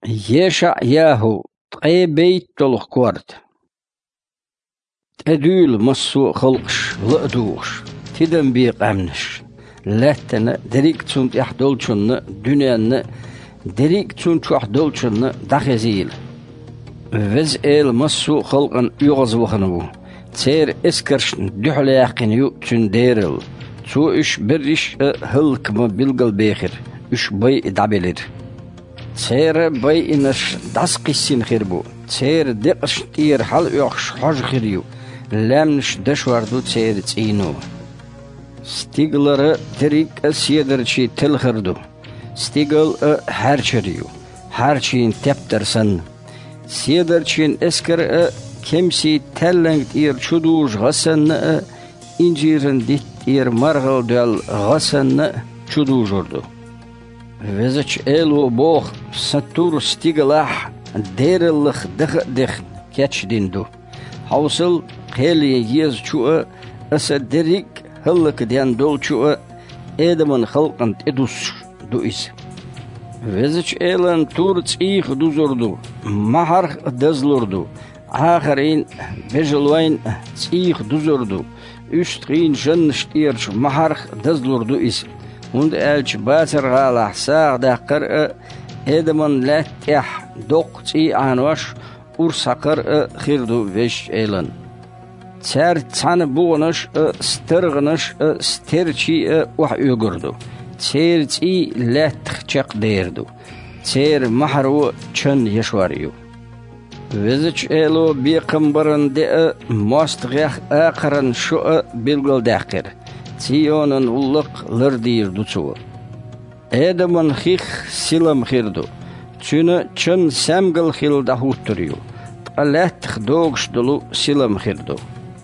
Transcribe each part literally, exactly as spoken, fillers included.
يشعياهو تقيبيت تلخ كورت تدول مسو خلقش لأدوش تدن بيق أمنش لاتنا دريك تون تحدولشن دنيانا دريك تون تحدولشن دخزيل وز إل مسو خلقن يغز وخنو تير اسكرشن دحلاقن يو تون ديرل تو إش بريش هلك ما بلغل بيخر إش بي دعبلر تير بي إنش داسقسين خيربو تير دقش تير حل يخش حج خيريو لامنش دشواردو تير تينو ستيغلر تريك اسيدرشي تلخردو ستيغل هرچريو هرچين تبترسن سيدرشين اسكر كمسي تلنگ تير چودوش غسن انجيرن ديت تير مرغل دل غسن چودوشوردو وزچ إلو بوخ ستور ستيغلاح ديرلخ دخ دخ كاتش ديندو حوصل خيلي يز چوء أسدريك هلك ديان دول چوء إدمن خلقن تدوس دوئيس وزچ إلان تور تسيخ دوزوردو محر دزلوردو آخرين بجلوين تسيخ دوزوردو اشتغين جنش تيرش محر دزلوردو إس und elch baser galah saag da qar edman latih doqti anwash ur saqar khirdu vesh elan tsar tsan buğnash stirgnash stirchi wax ugurdu tserti latih chaq derdu tser mahru chan yashwariyu vezich elo bi qambaran de mostgah aqran shu bilgol daqir تيونن ولق لردير دوتسو إدمن خيخ سلم خيردو تشنا تشن سامقل خيل دهوتريو تقلات خدوغش دلو سلم خيردو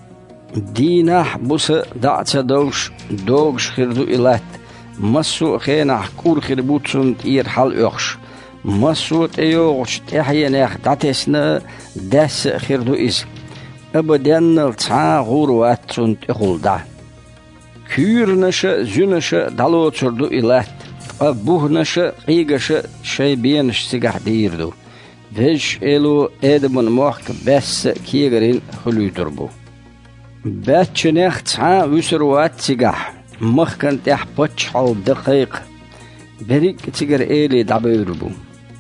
ديناح بوس دعت دوغش دوغش خيردو إلات مسو خيناح كور خيربوتسون تير حال يوغش مسو تيوغش تحيناح دعتسنا داس خيردو إز أبدان التعا غورواتسون تخول دا كيرنشة زنشة دلو تردو إلات أبوهنشة قيقشة شي بينش سيقح ديردو فيش إلو إدمن موحك بس كيغرين خلو تربو باتشنيخ تسعا وسروات سيقح مخكن تح بطشحو دقيق بريك تيغر إلي دعبيربو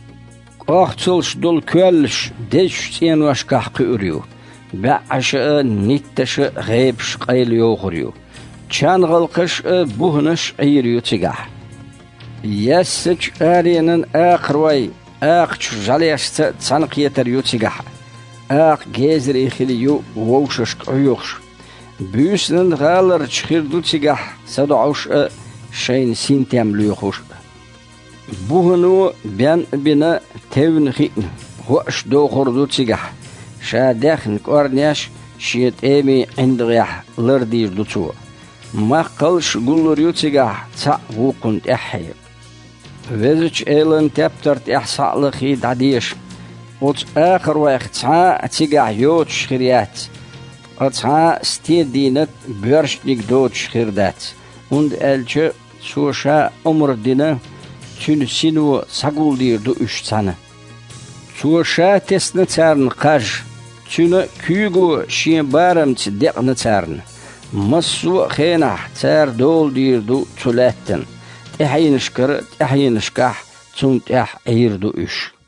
أختلش دول كوالش ديش سين واشكح قيوريو بعش نيتش غيبش قيل يوخريو چان غلقش بوهنش عيريو تيغح يسج آرينن آقروي آقش جاليش تسانقيتريو تيغح آق جيزري خليو ووشش عيوخش بيوسنن غالر تشخيردو تيغح سدعوش شين سينتيام ليوخوش بوهنو بيان بنا تيون خيئن وقش دو خردو تيغح شادخن كورنياش شيت ايمي عندغيح لردير دوتسو ما قلش قولر يوتيغح تسع وقن تحير وزج إيلن تبترت إحصاء لخي دعديش وط آخر وقت تسعا تيغح يوتش خريات تسعا ستين دينت برش ديك دوتش خردات und elçe سوشا عمر دينا تون سينو ساقول دير دو اش تسانا سوشا تسنا تسارن قاج تون كيغو شين بارم تدقنا تسارن مسو خينح تار دول دير دو تلاتن تحين شكر تحين شكح تون تح اير دو اش